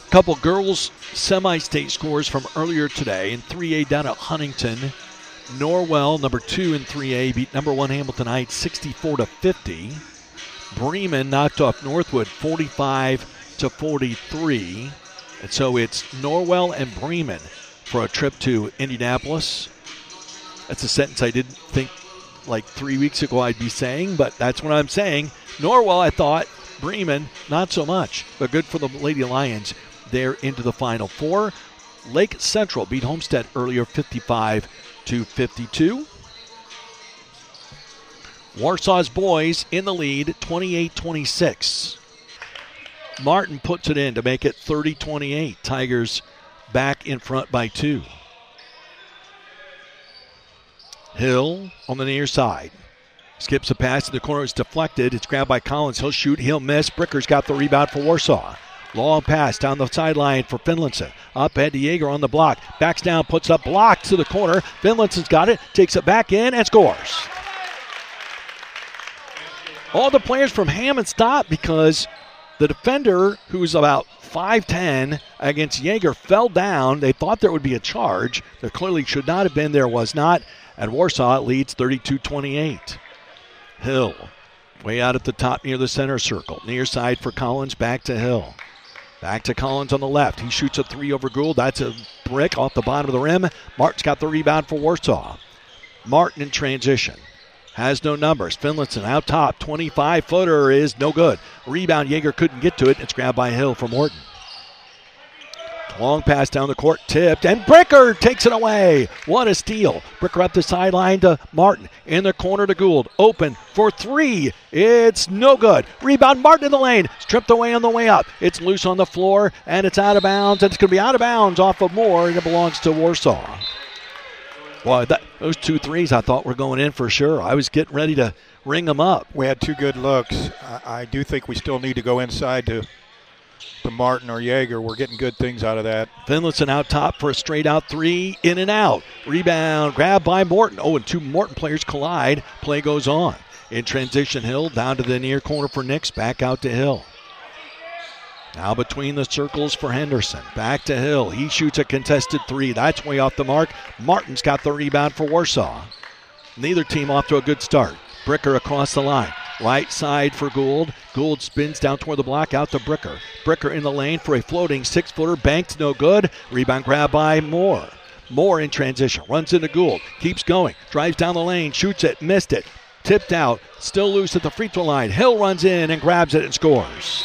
Couple girls semi-state scores from earlier today. In 3A down at Huntington, Norwell, number 2 in 3A, beat number 1 Hamilton Heights 64-50. Bremen knocked off Northwood 45-43. And so it's Norwell and Bremen for a trip to Indianapolis. That's a sentence I didn't think like 3 weeks ago I'd be saying, but that's what I'm saying. Norwell, I thought. Bremen, not so much. But good for the Lady Lions. They're into the Final Four. Lake Central beat Homestead earlier 55-52. Warsaw's boys in the lead 28-26. Martin puts it in to make it 30-28. Tigers back in front by 2. Hill on the near side. Skips a pass in the corner. It's deflected. It's grabbed by Collins. He'll shoot. He'll miss. Bricker's got the rebound for Warsaw. Long pass down the sideline for Finlinson. Up ahead to Yeager on the block. Backs down, puts up block to the corner. Finlinson's got it. Takes it back in and scores. All the players from Hammond stopped because the defender, who's about 5'10", against Yeager, fell down. They thought there would be a charge. There clearly should not have been. There was not. And Warsaw leads 32-28. Hill, way out at the top near the center circle. Near side for Collins, back to Hill. Back to Collins on the left. He shoots a 3 over Gould. That's a brick off the bottom of the rim. Martin's got the rebound for Warsaw. Martin in transition. Has no numbers. Finlinson out top. 25-footer is no good. Rebound, Yeager couldn't get to it. It's grabbed by Hill from Morton. Long pass down the court, tipped, and Bricker takes it away. What a steal. Bricker up the sideline to Martin. In the corner to Gould. Open for 3. It's no good. Rebound, Martin in the lane. Stripped away on the way up. It's loose on the floor, and it's out of bounds. And it's going to be out of bounds off of Moore, and it belongs to Warsaw. Well, those 2 threes I thought were going in for sure. I was getting ready to ring them up. We had 2 good looks. I do think we still need to go inside to Martin or Yeager. We're getting good things out of that. Finlinson out top for a straight out 3, in and out. Rebound, grabbed by Morton. Oh, and 2 Morton players collide. Play goes on. In transition, Hill down to the near corner for Nix. Back out to Hill. Now between the circles for Henderson. Back to Hill. He shoots a contested 3. That's way off the mark. Martin's got the rebound for Warsaw. Neither team off to a good start. Bricker across the line. Right side for Gould. Gould spins down toward the block, out to Bricker. Bricker in the lane for a floating 6-footer. Banked, no good. Rebound grab by Moore. Moore in transition. Runs into Gould. Keeps going. Drives down the lane. Shoots it. Missed it. Tipped out. Still loose at the free throw line. Hill runs in and grabs it and scores.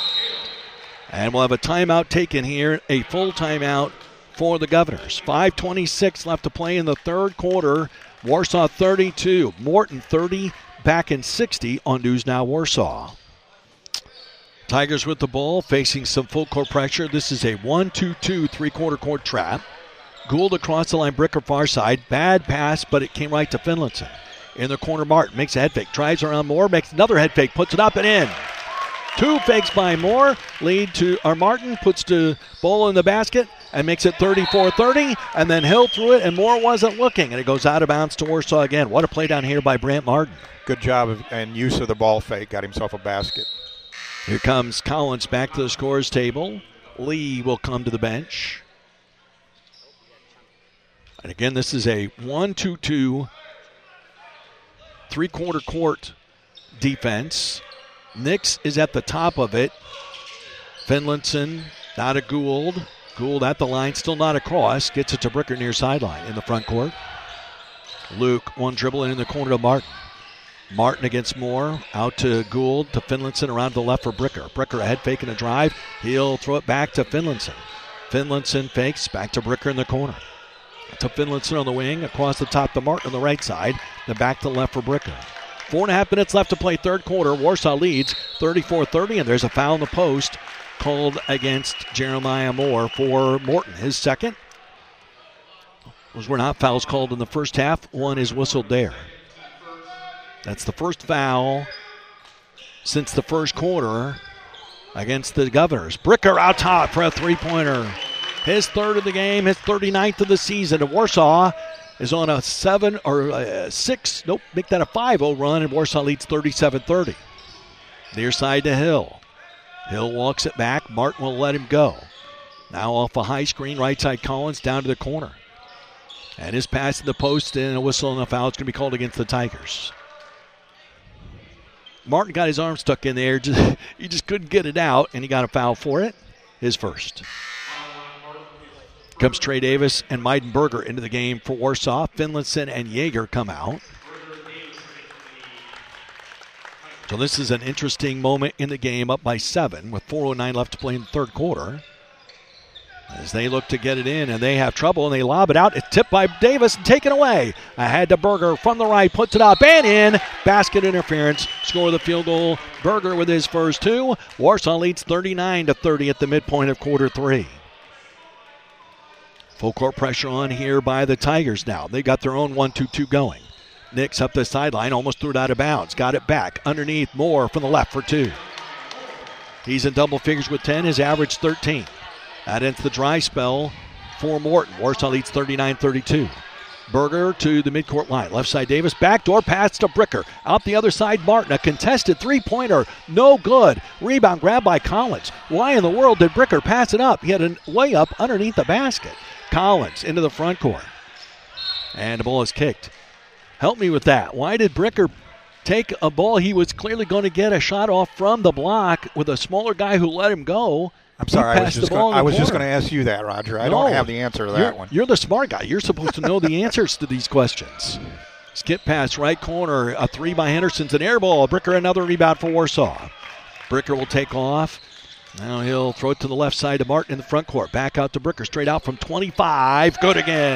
And we'll have a timeout taken here. A full timeout for the Governors. 5:26 left to play in the third quarter. Warsaw 32. Morton 30. Back in 60 on News Now Warsaw. Tigers with the ball, facing some full court pressure. This is a 1-2-2 3-quarter court trap. Gould across the line, Bricker far side. Bad pass, but it came right to Finlinson. In the corner, Martin makes a head fake. Drives around Moore, makes another head fake, puts it up and in. 2 fakes by Moore. Martin puts the ball in the basket and makes it 34-30. And then Hill threw it, and Moore wasn't looking. And it goes out of bounds to Warsaw again. What a play down here by Brant Martin. Good job and use of the ball fake. Got himself a basket. Here comes Collins back to the scorer's table. Lee will come to the bench. And again, this is a 1-2-2 3-quarter court defense. Nix is at the top of it. Finlinson, not a Gould. Gould at the line, still not across. Gets it to Bricker near sideline in the front court. Luke, one dribble in the corner to Martin. Martin against Moore, out to Gould, to Finlinson, around to the left for Bricker. Bricker a head fake and a drive. He'll throw it back to Finlinson. Finlinson fakes, back to Bricker in the corner. To Finlinson on the wing, across the top to Martin on the right side, then back to the left for Bricker. 4.5 minutes left to play third quarter. Warsaw leads 34-30, and there's a foul in the post called against Jeremiah Moore for Morton. His second. Those were not fouls called in the first half. One is whistled there. That's the first foul since the first quarter against the Governors. Bricker out top for a three-pointer. His third of the game, his 39th of the season. And Warsaw is on a 5-0 run, and Warsaw leads 37-30. Near side to Hill. Hill walks it back. Martin will let him go. Now off a high screen, right side Collins down to the corner. And his pass to the post and a whistle and a foul is going to be called against the Tigers. Martin got his arm stuck in there. He just couldn't get it out, and he got a foul for it. His first. Comes Trey Davis and Meidenberger into the game for Warsaw. Finlayson and Yeager come out. So this is an interesting moment in the game, up by 7 with 4:09 left to play in the third quarter. As they look to get it in, and they have trouble, and they lob it out. It's tipped by Davis and taken away. Ahead to Berger from the right, puts it up and in. Basket interference. Score the field goal. Berger with his first 2. Warsaw leads 39-30 at the midpoint of quarter 3. Full court pressure on here by the Tigers now. They got their own 1-2-2 going. Nix up the sideline, almost threw it out of bounds. Got it back underneath. Moore from the left for 2. He's in double figures with 10. His average 13. That ends the dry spell for Morton. Warsaw leads 39-32. Berger to the midcourt line. Left side Davis. Backdoor pass to Bricker. Out the other side Martin. A contested three-pointer. No good. Rebound grabbed by Collins. Why in the world did Bricker pass it up? He had a layup underneath the basket. Collins into the front court. And the ball is kicked. Help me with that. Why did Bricker take a ball he was clearly going to get a shot off from the block with a smaller guy who let him go? I'm sorry, I was just going to ask you that, Roger. I don't have the answer to that one. You're the smart guy. You're supposed to know the answers to these questions. Skip pass, right corner, a 3 by Henderson's an air ball. Bricker another rebound for Warsaw. Bricker will take off. Now he'll throw it to the left side to Martin in the front court. Back out to Bricker, straight out from 25. Good again.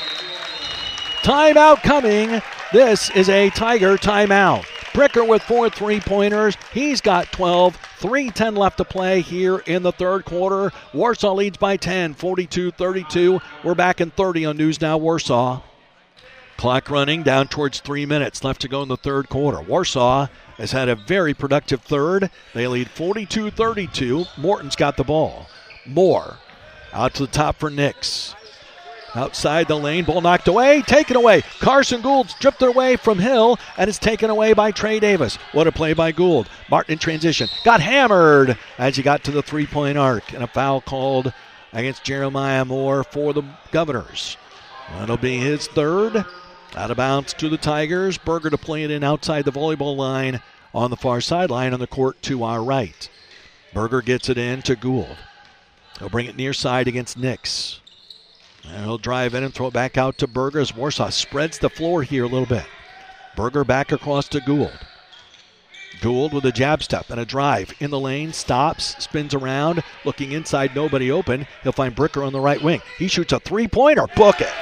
Timeout coming. This is a Tiger timeout. Bricker with 4 3-pointers. He's got 12. 3:10 left to play here in the third quarter. Warsaw leads by 10, 42-32. We're back in 30 on News Now Warsaw. Clock running down towards 3 minutes left to go in the third quarter. Warsaw has had a very productive third. They lead 42-32. Morton's got the ball. Moore out to the top for Nix. Outside the lane, ball knocked away, taken away. Carson Gould stripped it away from Hill, and it's taken away by Trey Davis. What a play by Gould. Martin in transition. Got hammered as he got to the three-point arc, and a foul called against Jeremiah Moore for the Governors. That'll be his third. Out of bounds to the Tigers. Berger to play it in outside the volleyball line on the far sideline on the court to our right. Berger gets it in to Gould. He'll bring it near side against Nix. And he'll drive in and throw it back out to Berger as Warsaw spreads the floor here a little bit. Berger back across to Gould. Gould with a jab step and a drive in the lane, stops, spins around, looking inside, nobody open. He'll find Bricker on the right wing. He shoots a three-pointer, book it.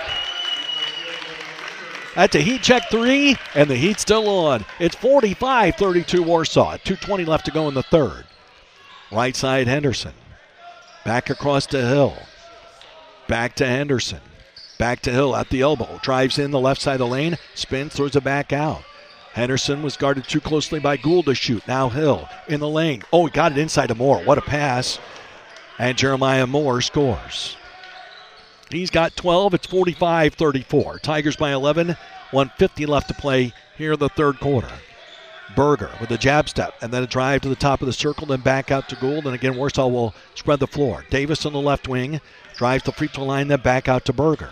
That's a heat check 3, and the heat's still on. It's 45-32 Warsaw. 2:20 left to go in the third. Right side Henderson. Back across to Hill. Back to Henderson. Back to Hill at the elbow. Drives in the left side of the lane. Spins, throws it back out. Henderson was guarded too closely by Gould to shoot. Now Hill in the lane. Oh, he got it inside to Moore. What a pass. And Jeremiah Moore scores. He's got 12. It's 45-34. Tigers by 11. 1:50 left to play here in the third quarter. Berger with a jab step and then a drive to the top of the circle, then back out to Gould. And again, Warsaw will spread the floor. Davis on the left wing. Drives the free throw line, then back out to Berger.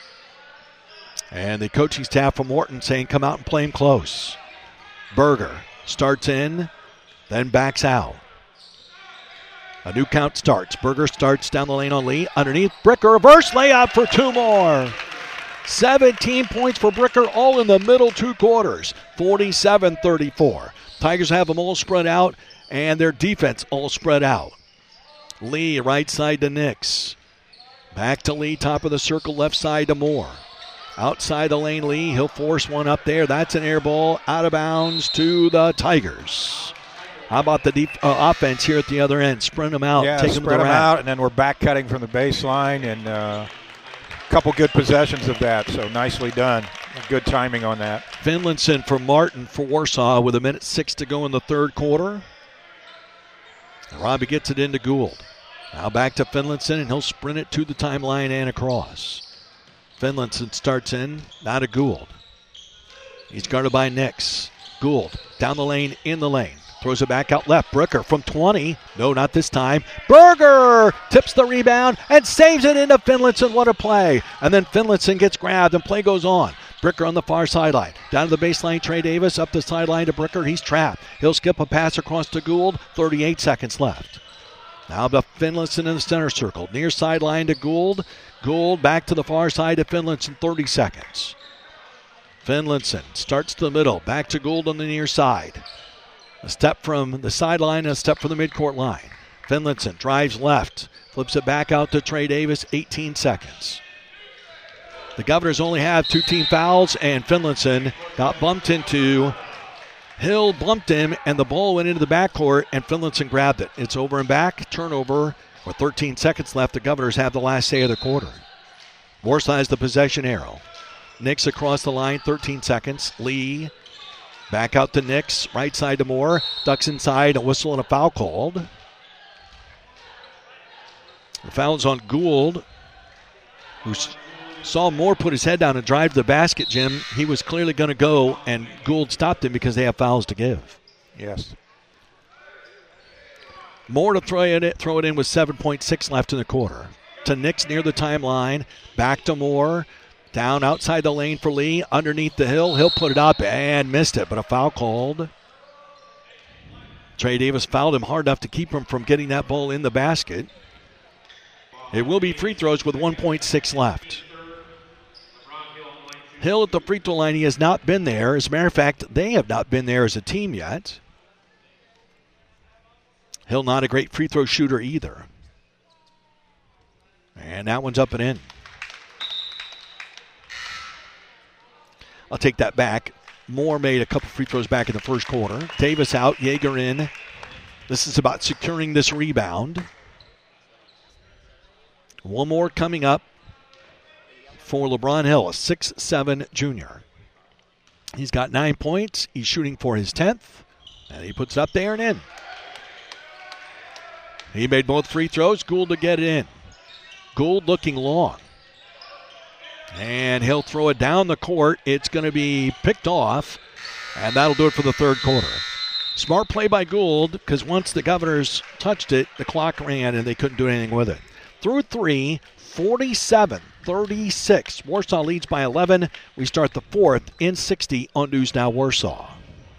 And the coaching staff from Morton saying come out and play him close. Berger starts in, then backs out. A new count starts. Berger starts down the lane on Lee. Underneath, Bricker, reverse layup for 2 more. 17 points for Bricker, all in the middle 2 quarters. 47-34. Tigers have them all spread out, and their defense all spread out. Lee, right side to Nix. Back to Lee, top of the circle, left side to Moore. Outside the lane, Lee, he'll force one up there. That's an air ball out of bounds to the Tigers. How about the offense here at the other end? Sprint them out, take them to the rack. Spread them out, and then we're back cutting from the baseline, and a couple good possessions of that, so nicely done. Good timing on that. Finlayson for Martin for Warsaw with 1:06 to go in the third quarter. And Robbie gets it into Gould. Now back to Finlayson, and he'll sprint it to the timeline and across. Finlayson starts in, now to Gould. He's guarded by Nix. Gould down the lane, in the lane. Throws it back out left. Brooker from 20. No, not this time. Berger tips the rebound and saves it into Finlayson. What a play. And then Finlayson gets grabbed and play goes on. Brooker on the far sideline. Down to the baseline, Trey Davis. Up the sideline to Brooker. He's trapped. He'll skip a pass across to Gould. 38 seconds left. Now to Finlayson in the center circle. Near sideline to Gould. Gould back to the far side to Finlayson. 30 seconds. Finlayson starts to the middle. Back to Gould on the near side. A step from the sideline and a step from the midcourt line. Finlayson drives left. Flips it back out to Trey Davis. 18 seconds. The Governors only have 2 team fouls, and Finlayson got bumped into. Hill bumped him, and the ball went into the backcourt, and Finlayson grabbed it. It's over and back. Turnover. With 13 seconds left, the Governors have the last say of the quarter. Warsaw has the possession arrow. Nix across the line, 13 seconds. Lee back out to Nix, right side to Moore. Ducks inside, a whistle and a foul called. The foul's on Gould, who saw Moore put his head down and drive to the basket, Jim. He was clearly going to go, and Gould stopped him because they have fouls to give. Yes. Moore to throw it in with 7.6 left in the quarter. To Nix near the timeline. Back to Moore. Down outside the lane for Lee. Underneath the Hill. He'll put it up and missed it, but a foul called. Trey Davis fouled him hard enough to keep him from getting that ball in the basket. It will be free throws with 1.6 left. Hill at the free throw line. He has not been there. As a matter of fact, they have not been there as a team yet. Hill not a great free throw shooter either. And that one's up and in. I'll take that back. Moore made a couple free throws back in the first quarter. Davis out, Yeager in. This is about securing this rebound. One more coming up for LeBron Hill, a 6'7" junior. He's got 9 points. He's shooting for his 10th. And he puts it up there and in. He made both free throws. Gould to get it in. Gould looking long. And he'll throw it down the court. It's going to be picked off. And that'll do it for the third quarter. Smart play by Gould, because once the Governors touched it, the clock ran and they couldn't do anything with it. Through 3, 47-36. Warsaw leads by 11. We start the fourth in 60 on News Now Warsaw.